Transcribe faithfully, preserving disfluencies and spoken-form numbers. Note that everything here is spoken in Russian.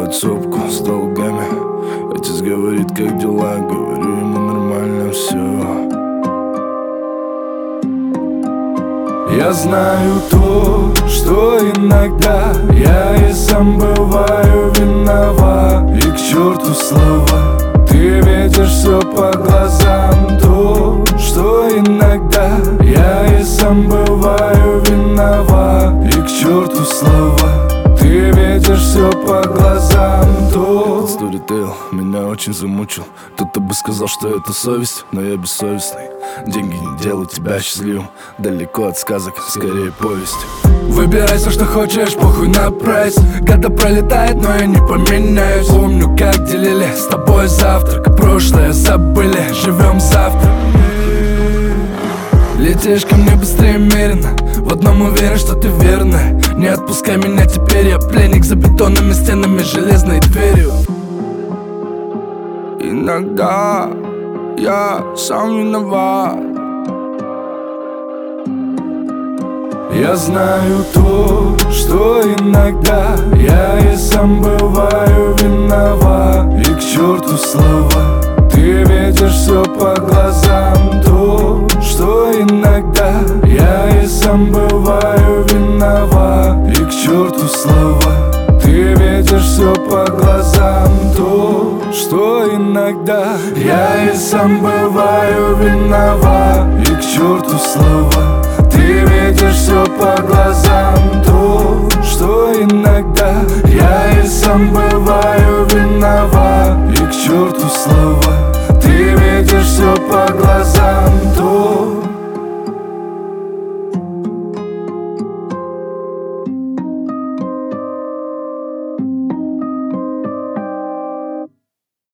подсобку с долгами. Отец говорит, как дела, говорю ему нормально все. Я знаю то, что иногда я и сам бываю виноват. И к черту слова, ты видишь все по глазам. То, что иногда я и сам бываю виноват. И к черту слова, ты видишь все по глазам. То Storytel меня очень замучил. Кто-то бы сказал, что это совесть, но я бессовестный. Деньги не делают тебя счастливым. Далеко от сказок, скорее повесть. Выбирайся, что хочешь, похуй на прайс. Года пролетает, но я не поменяюсь. Помню, как делили с тобой завтрак. Прошлое забыли, живем завтра. Летишь ко мне быстрее мерено. В одном уверен, что ты верная. Не отпускай меня теперь, я пленник за бетонными стенами, железной дверью. Иногда я сам виноват. Я знаю то, что иногда я и сам бываю виноват. И к черту слова, ты видишь все по глазам. То, что иногда я и сам бываю виноват. И к черту слова, ты видишь все по глазам. То, что иногда я и сам бываю виноват. И к черту слова, ты видишь все по глазам. То, что иногда я и сам бываю виноват. И к черту слова, ты видишь все